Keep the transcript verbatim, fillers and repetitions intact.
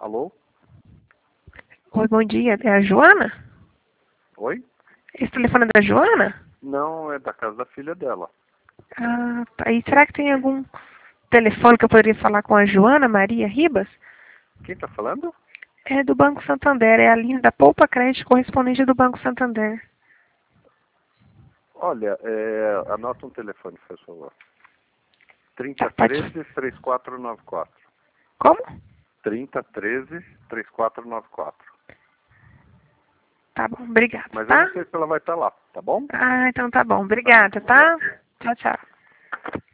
Alô? Oi, bom dia. É a Joana? Oi? Esse telefone é da Joana? Não, é da casa da filha dela. Ah, tá. E será que tem algum telefone que eu poderia falar com a Joana Maria Ribas? Quem tá falando? É do Banco Santander. É a linha da Poupa Crédito correspondente do Banco Santander. Olha, é, anota um telefone, por favor. Tá, trinta, pode. treze, trinta e quatro noventa e quatro. Como? trinta, treze, trinta e quatro noventa e quatro. Tá bom, obrigada, Mas eu tá? não sei se ela vai estar lá, tá bom? Ah, então tá bom. Tá bom. Obrigada, tá? Tchau, tchau.